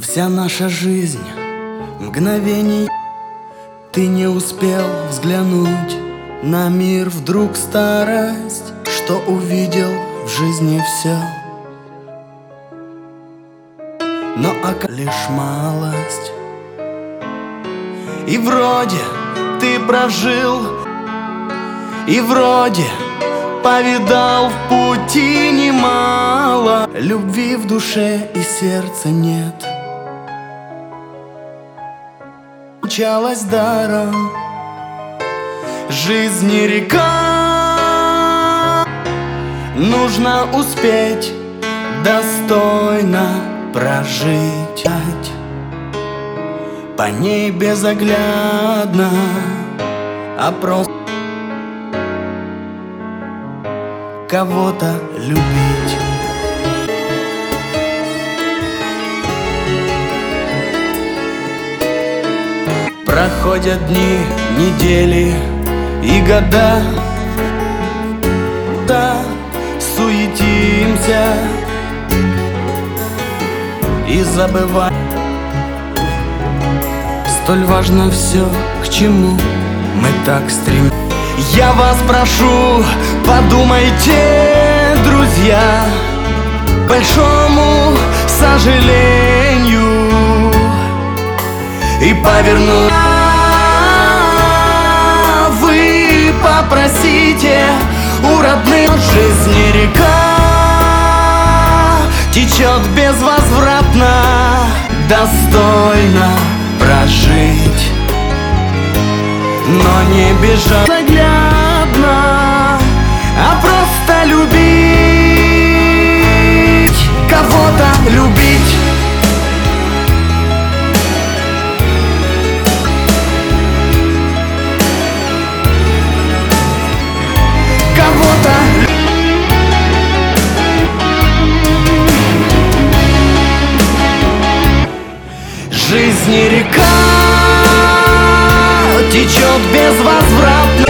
Вся наша жизнь мгновений. Ты не успел взглянуть на мир, вдруг старость, что увидел в жизни все. Но лишь малость. И вроде ты прожил, и вроде повидал в пути немало. Любви в душе и сердце нет. Мчалась даром жизни река. Нужно успеть достойно прожить по ней безоглядно, а просто кого-то любить. Проходят дни, недели и года, да, суетимся и забываем. Столь важно все, к чему мы так стремимся. Я вас прошу, подумайте, друзья, к большому сожалению, и поверну. Вы попросите у родных. Жизни река течет безвозвратно, достойно прожить, но не бежать наглядно, а просто любить, кого-то любить. Кого-то жизни река течет безвозвратно.